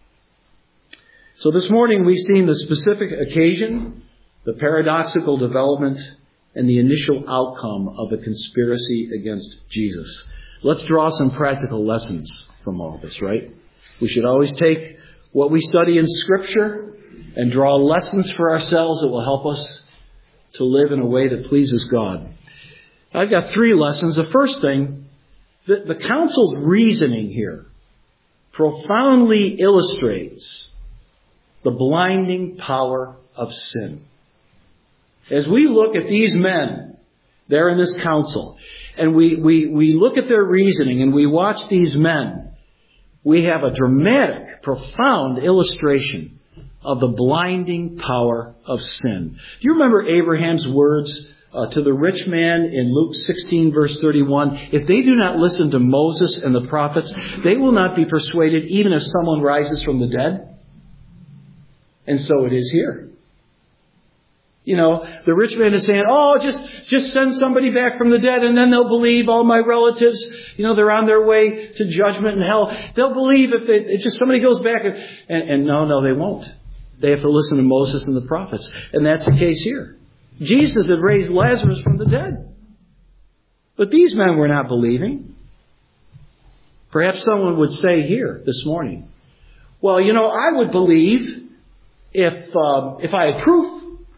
So this morning we've seen the specific occasion, the paradoxical development, and the initial outcome of the conspiracy against Jesus. Let's draw some practical lessons from all this, right? We should always take what we study in Scripture and draw lessons for ourselves that will help us to live in a way that pleases God. I've got 3 lessons. The first thing, the council's reasoning here profoundly illustrates the blinding power of sin. As we look at these men there in this council, and we look at their reasoning and we watch these men, we have a dramatic, profound illustration of the blinding power of sin. Do you remember Abraham's words to the rich man in Luke 16, verse 31? If they do not listen to Moses and the prophets, they will not be persuaded even if someone rises from the dead. And so it is here. You know, the rich man is saying, just send somebody back from the dead and then they'll believe. All my relatives, they're on their way to judgment and hell. They'll believe if just somebody goes back and no, they won't. They have to listen to Moses and the prophets. And that's the case here. Jesus had raised Lazarus from the dead. But these men were not believing. Perhaps someone would say here this morning, well, I would believe if I had proof.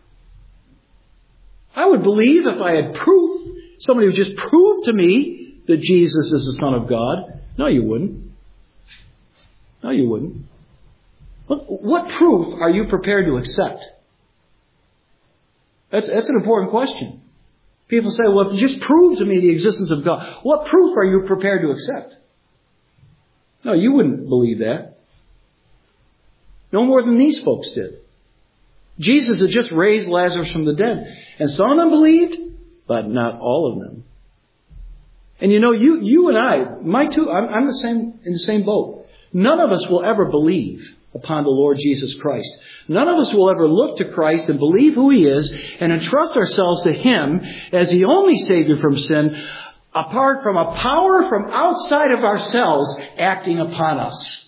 I would believe if I had proof, somebody would just prove to me that Jesus is the Son of God. No, you wouldn't. No, you wouldn't. What proof are you prepared to accept? That's an important question. People say, well, if you just prove to me the existence of God, what proof are you prepared to accept? No, you wouldn't believe that. No more than these folks did. Jesus had just raised Lazarus from the dead. And some of them believed, but not all of them. And you and I, I'm in the same boat. None of us will ever believe upon the Lord Jesus Christ. None of us will ever look to Christ and believe who He is and entrust ourselves to Him as the only Savior from sin, apart from a power from outside of ourselves acting upon us.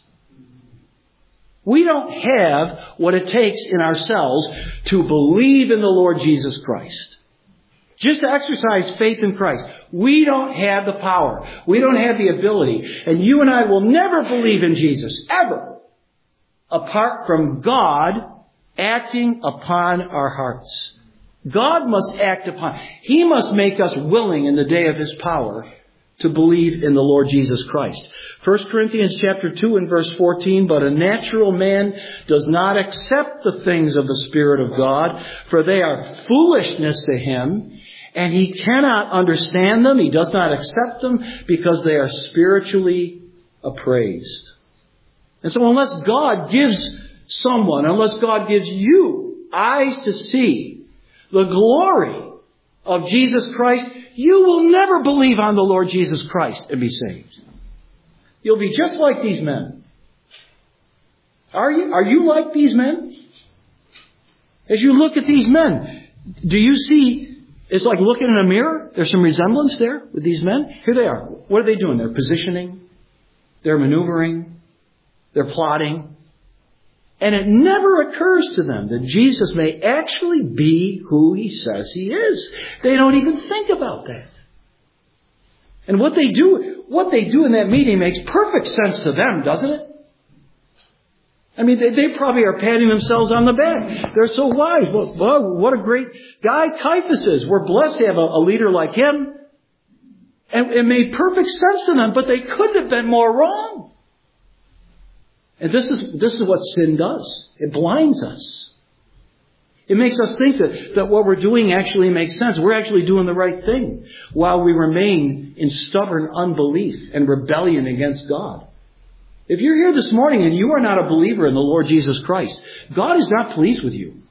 We don't have what it takes in ourselves to believe in the Lord Jesus Christ. Just to exercise faith in Christ. We don't have the power. We don't have the ability. And you and I will never believe in Jesus, ever, apart from God acting upon our hearts. God must act upon. He must make us willing in the day of His power to believe in the Lord Jesus Christ. 1 Corinthians chapter 2 and verse 14, but a natural man does not accept the things of the Spirit of God, for they are foolishness to him, and he cannot understand them. He does not accept them because they are spiritually appraised. And so unless God gives someone, unless God gives you eyes to see the glory of Jesus Christ, you will never believe on the Lord Jesus Christ and be saved. You'll be just like these men. Are you like these men? As you look at these men, do you see, it's like looking in a mirror? There's some resemblance there with these men. Here they are. What are they doing? They're positioning. They're maneuvering. They're plotting. And it never occurs to them that Jesus may actually be who He says He is. They don't even think about that. And what they do in that meeting makes perfect sense to them, doesn't it? I mean, they probably are patting themselves on the back. They're so wise. Well, what a great guy Caiaphas is. We're blessed to have a leader like him. And it made perfect sense to them, but they couldn't have been more wrong. And this is what sin does. It blinds us. It makes us think that what we're doing actually makes sense. We're actually doing the right thing while we remain in stubborn unbelief and rebellion against God. If you're here this morning and you are not a believer in the Lord Jesus Christ, God is not pleased with you.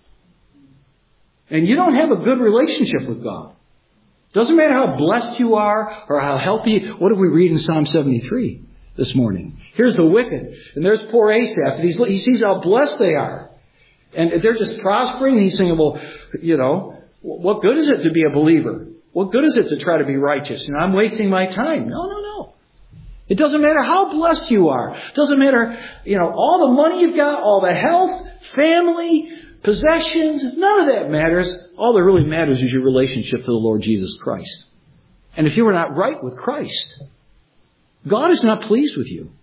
And you don't have a good relationship with God. Doesn't matter how blessed you are or how healthy. What did we read in Psalm 73 this morning? Here's the wicked. And there's poor Asaph. And he sees how blessed they are. And they're just prospering. And he's thinking, well, what good is it to be a believer? What good is it to try to be righteous? And I'm wasting my time. No. It doesn't matter how blessed you are. It doesn't matter, all the money you've got, all the health, family, possessions. None of that matters. All that really matters is your relationship to the Lord Jesus Christ. And if you are not right with Christ, God is not pleased with you.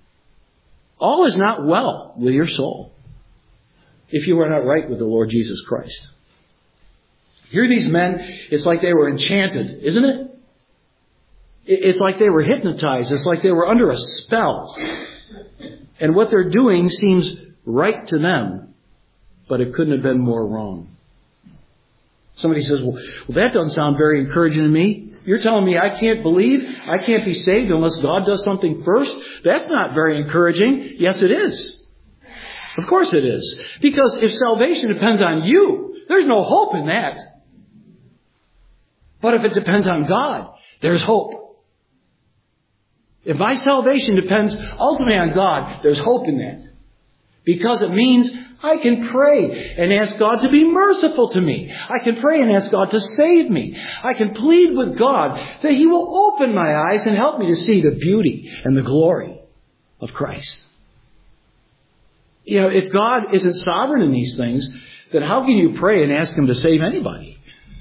All is not well with your soul if you are not right with the Lord Jesus Christ. Here these men, it's like they were enchanted, isn't it? It's like they were hypnotized. It's like they were under a spell. And what they're doing seems right to them, but it couldn't have been more wrong. Somebody says, well, that doesn't sound very encouraging to me. You're telling me I can't believe, I can't be saved unless God does something first? That's not very encouraging. Yes, it is. Of course it is. Because if salvation depends on you, there's no hope in that. But if it depends on God, there's hope. If my salvation depends ultimately on God, there's hope in that. Because it means I can pray and ask God to be merciful to me. I can pray and ask God to save me. I can plead with God that He will open my eyes and help me to see the beauty and the glory of Christ. If God isn't sovereign in these things, then how can you pray and ask Him to save anybody?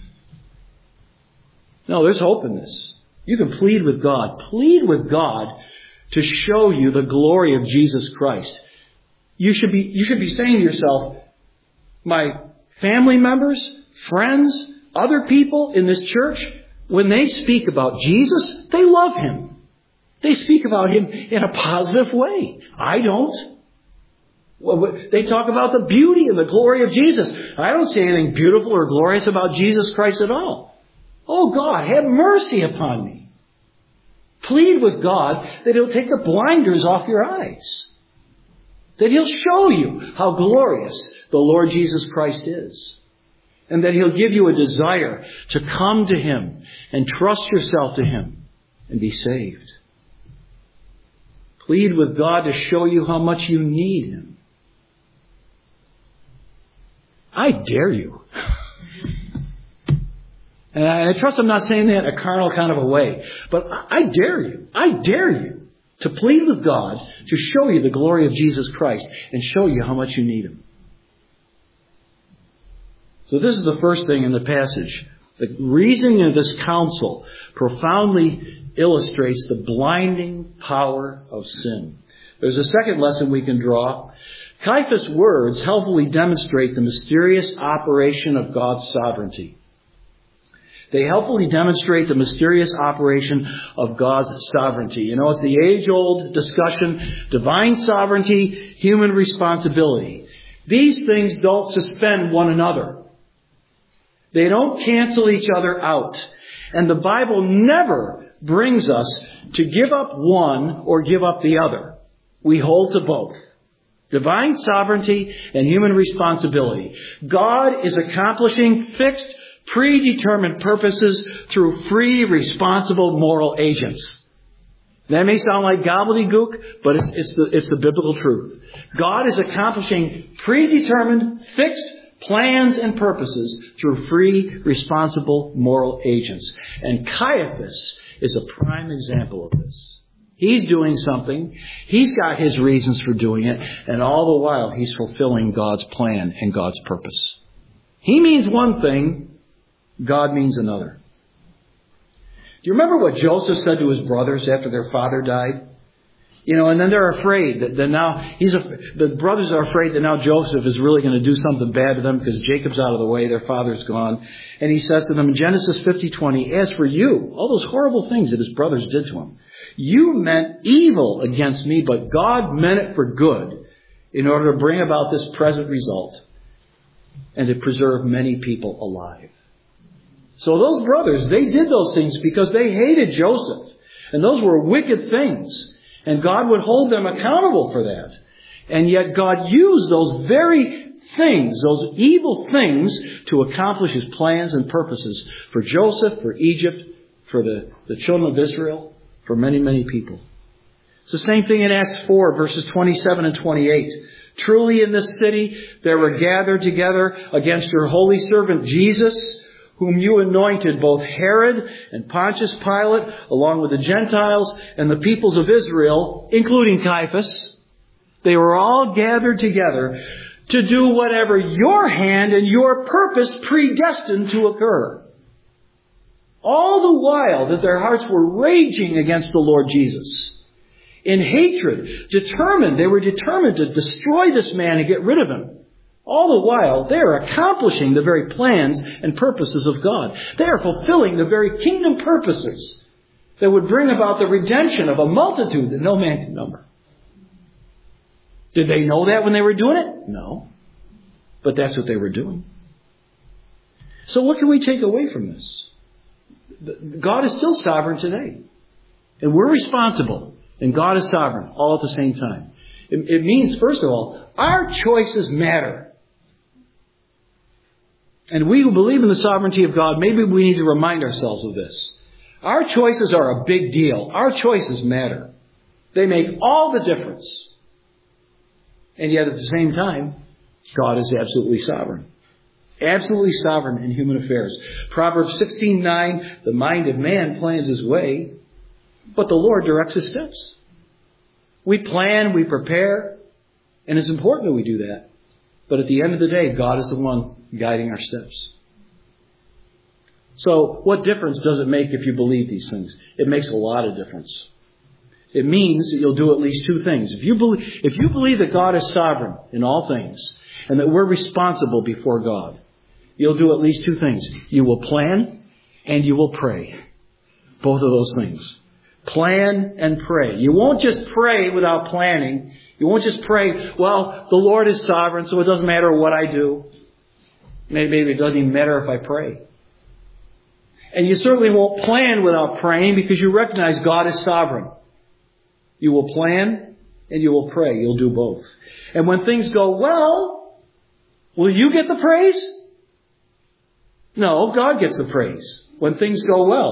No, there's hope in this. You can plead with God. Plead with God to show you the glory of Jesus Christ. You should be saying to yourself, my family members, friends, other people in this church, when they speak about Jesus, they love Him. They speak about Him in a positive way. I don't. They talk about the beauty and the glory of Jesus. I don't see anything beautiful or glorious about Jesus Christ at all. Oh God, have mercy upon me. Plead with God that He'll take the blinders off your eyes. That He'll show you how glorious the Lord Jesus Christ is. And that He'll give you a desire to come to Him and trust yourself to Him and be saved. Plead with God to show you how much you need Him. I dare you. And I trust I'm not saying that in a carnal kind of a way. But I dare you. I dare you to plead with God to show you the glory of Jesus Christ and show you how much you need Him. So this is the first thing in the passage. The reasoning of this counsel profoundly illustrates the blinding power of sin. There's a second lesson we can draw. Caiaphas' words helpfully demonstrate the mysterious operation of God's sovereignty. They helpfully demonstrate the mysterious operation of God's sovereignty. You know, it's the age-old discussion, divine sovereignty, human responsibility. These things don't suspend one another. They don't cancel each other out. And the Bible never brings us to give up one or give up the other. We hold to both. Divine sovereignty and human responsibility. God is accomplishing fixed, predetermined purposes through free, responsible moral agents. That may sound like gobbledygook, but it's the biblical truth. God is accomplishing predetermined, fixed plans and purposes through free, responsible moral agents. And Caiaphas is a prime example of this. He's doing something. He's got his reasons for doing it. And all the while, he's fulfilling God's plan and God's purpose. He means one thing. God means another. Do you remember what Joseph said to his brothers after their father died? You know, and then they're afraid that now the brothers are afraid that now Joseph is really going to do something bad to them because Jacob's out of the way, their father's gone. And he says to them in Genesis 50:20, as for you, all those horrible things that his brothers did to him, you meant evil against me, but God meant it for good in order to bring about this present result and to preserve many people alive. So those brothers, they did those things because they hated Joseph. And those were wicked things. And God would hold them accountable for that. And yet God used those very things, those evil things, to accomplish His plans and purposes for Joseph, for Egypt, for the children of Israel, for many, many people. It's the same thing in Acts 4, verses 27 and 28. Truly in this city there were gathered together against your holy servant Jesus, whom you anointed, both Herod and Pontius Pilate, along with the Gentiles and the peoples of Israel, including Caiaphas. They were all gathered together to do whatever your hand and your purpose predestined to occur. All the while that their hearts were raging against the Lord Jesus. In hatred, they were determined to destroy this man and get rid of him. All the while, they are accomplishing the very plans and purposes of God. They are fulfilling the very kingdom purposes that would bring about the redemption of a multitude that no man can number. Did they know that when they were doing it? No. But that's what they were doing. So what can we take away from this? God is still sovereign today. And we're responsible. And God is sovereign all at the same time. It means, first of all, our choices matter. And we who believe in the sovereignty of God, maybe we need to remind ourselves of this. Our choices are a big deal. Our choices matter. They make all the difference. And yet at the same time, God is absolutely sovereign. Absolutely sovereign in human affairs. Proverbs 16:9, the mind of man plans his way, but the Lord directs his steps. We plan, we prepare, and it's important that we do that. But at the end of the day, God is the one guiding our steps. So, what difference does it make if you believe these things? It makes a lot of difference. It means that you'll do at least two things. If you believe that God is sovereign in all things, and that we're responsible before God, you'll do at least two things. You will plan, and you will pray. Both of those things. Plan and pray. You won't just pray without planning. You won't just pray, well, the Lord is sovereign, so it doesn't matter what I do. Maybe it doesn't even matter if I pray. And you certainly won't plan without praying because you recognize God is sovereign. You will plan and you will pray. You'll do both. And when things go well, will you get the praise? No, God gets the praise when things go well.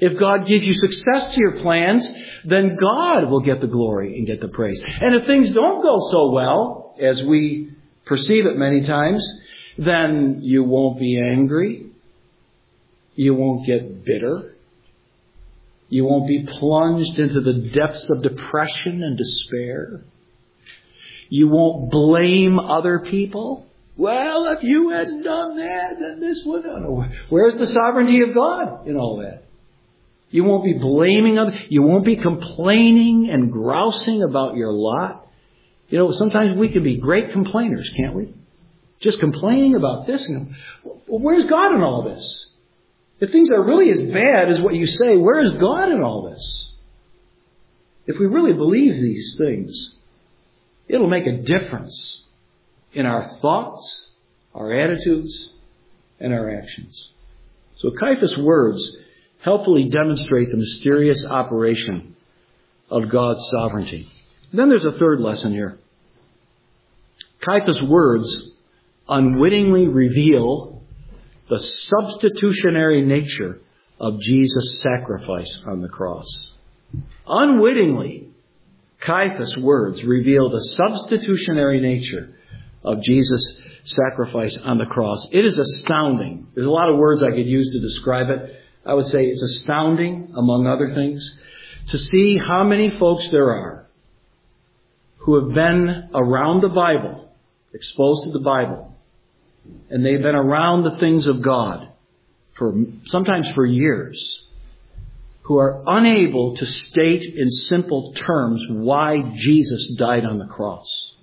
If God gives you success to your plans, then God will get the glory and get the praise. And if things don't go so well, as we perceive it many times, then you won't be angry. You won't get bitter. You won't be plunged into the depths of depression and despair. You won't blame other people. Well, if you hadn't done that, then this would have... Where's the sovereignty of God in all that? You won't be blaming others. You won't be complaining and grousing about your lot. You know, sometimes we can be great complainers, can't we? Just complaining about this. And where's God in all this? If things are really as bad as what you say, where is God in all this? If we really believe these things, it'll make a difference in our thoughts, our attitudes, and our actions. So Caiaphas' words helpfully demonstrate the mysterious operation of God's sovereignty. Then there's a third lesson here. Caiaphas' words unwittingly reveal the substitutionary nature of Jesus' sacrifice on the cross. Unwittingly, Caiaphas' words reveal the substitutionary nature of Jesus' sacrifice on the cross. It is astounding. There's a lot of words I could use to describe it. I would say it's astounding, among other things, to see how many folks there are who have been around the Bible, exposed to the Bible, and they've been around the things of God sometimes for years, who are unable to state in simple terms why Jesus died on the cross.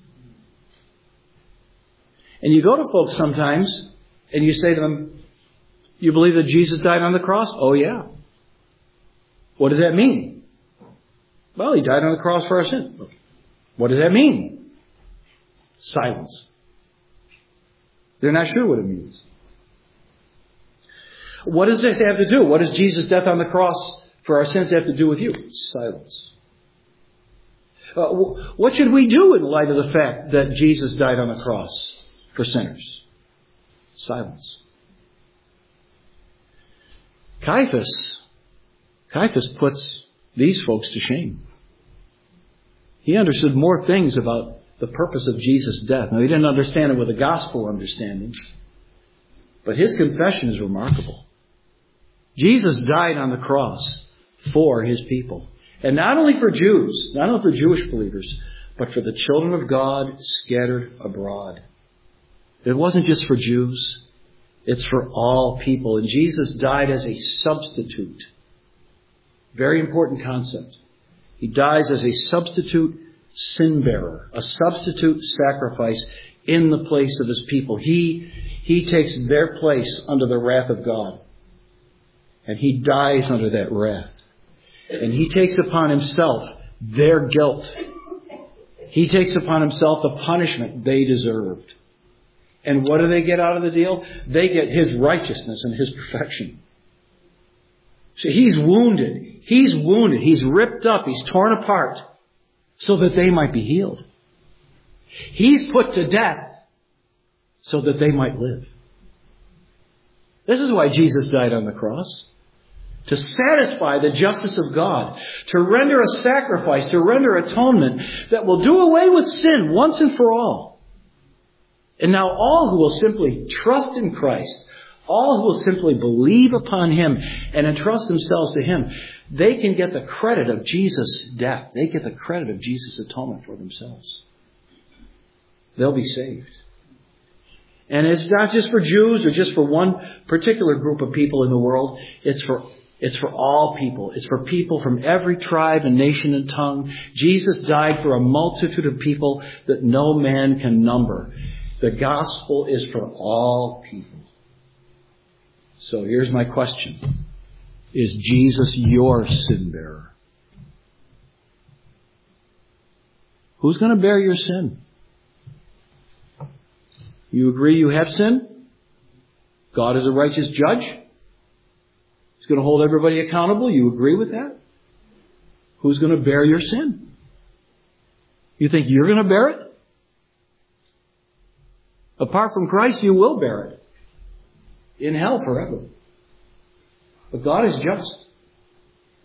And you go to folks sometimes and you say to them, you believe that Jesus died on the cross? Oh, yeah. What does that mean? Well, he died on the cross for our sin. What does that mean? Silence. They're not sure what it means. What does this have to do? What does Jesus' death on the cross for our sins have to do with you? Silence. What should we do in light of the fact that Jesus died on the cross for sinners? Silence. Caiaphas puts these folks to shame. He understood more things about the purpose of Jesus' death. Now, he didn't understand it with a gospel understanding, but his confession is remarkable. Jesus died on the cross for his people. And not only for Jews, not only for Jewish believers, but for the children of God scattered abroad. It wasn't just for Jews. It's for all people. And Jesus died as a substitute. Very important concept. He dies as a substitute sin bearer, a substitute sacrifice in the place of his people. He takes their place under the wrath of God. And he dies under that wrath. And he takes upon himself their guilt. He takes upon himself the punishment they deserved. And what do they get out of the deal? They get his righteousness and his perfection. So he's wounded. He's wounded. He's ripped up. He's torn apart so that they might be healed. He's put to death so that they might live. This is why Jesus died on the cross. To satisfy the justice of God. To render a sacrifice, to render atonement that will do away with sin once and for all. And now all who will simply trust in Christ, all who will simply believe upon him and entrust themselves to him, they can get the credit of Jesus' death. They get the credit of Jesus' atonement for themselves. They'll be saved. And it's not just for Jews or just for one particular group of people in the world. It's for all people. It's for people from every tribe and nation and tongue. Jesus died for a multitude of people that no man can number. The gospel is for all people. So here's my question. Is Jesus your sin bearer? Who's going to bear your sin? You agree you have sin? God is a righteous judge. He's going to hold everybody accountable. You agree with that? Who's going to bear your sin? You think you're going to bear it? Apart from Christ, you will bear it. In hell forever. But God is just.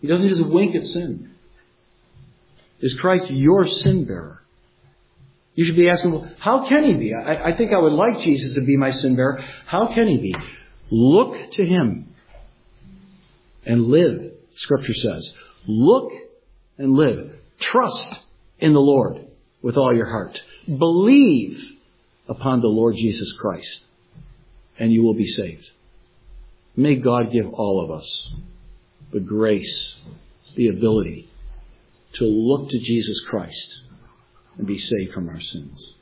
He doesn't just wink at sin. Is Christ your sin bearer? You should be asking, well, how can He be? I think I would like Jesus to be my sin bearer. How can He be? Look to Him and live, Scripture says. Look and live. Trust in the Lord with all your heart. Believe upon the Lord Jesus Christ, and you will be saved. May God give all of us the grace, the ability to look to Jesus Christ and be saved from our sins.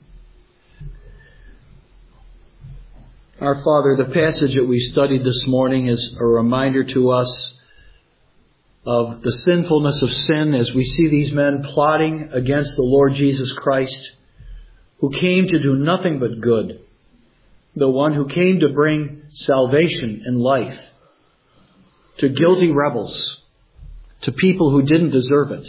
Our Father, the passage that we studied this morning is a reminder to us of the sinfulness of sin as we see these men plotting against the Lord Jesus Christ, who came to do nothing but good, the one who came to bring salvation and life to guilty rebels, to people who didn't deserve it.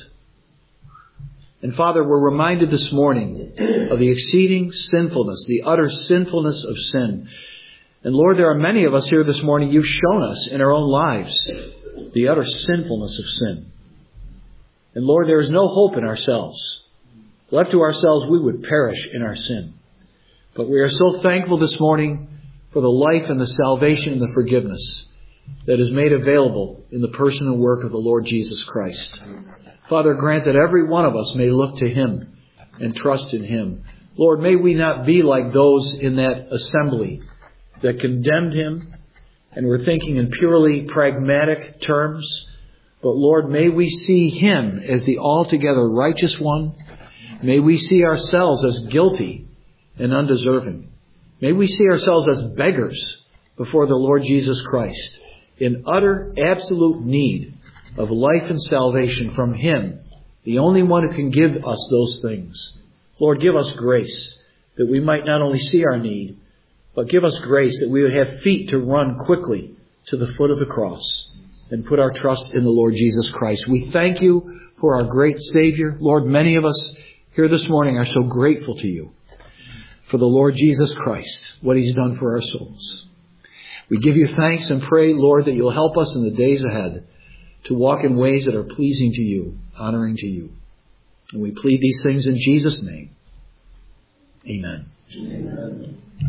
And Father, we're reminded this morning of the exceeding sinfulness, the utter sinfulness of sin. And Lord, there are many of us here this morning, you've shown us in our own lives the utter sinfulness of sin. And Lord, there is no hope in ourselves. Left to ourselves, we would perish in our sin. But we are so thankful this morning for the life and the salvation and the forgiveness that is made available in the person and work of the Lord Jesus Christ. Father, grant that every one of us may look to Him and trust in Him. Lord, may we not be like those in that assembly that condemned Him and were thinking in purely pragmatic terms. But Lord, may we see Him as the altogether righteous one. May we see ourselves as guilty and undeserving. May we see ourselves as beggars before the Lord Jesus Christ, in utter, absolute need of life and salvation from Him, the only one who can give us those things. Lord, give us grace that we might not only see our need, but give us grace that we would have feet to run quickly to the foot of the cross and put our trust in the Lord Jesus Christ. We thank You for our great Savior. Lord, many of us here this morning are so grateful to You for the Lord Jesus Christ, what He's done for our souls. We give You thanks and pray, Lord, that You'll help us in the days ahead to walk in ways that are pleasing to You, honoring to You. And we plead these things in Jesus' name. Amen. Amen.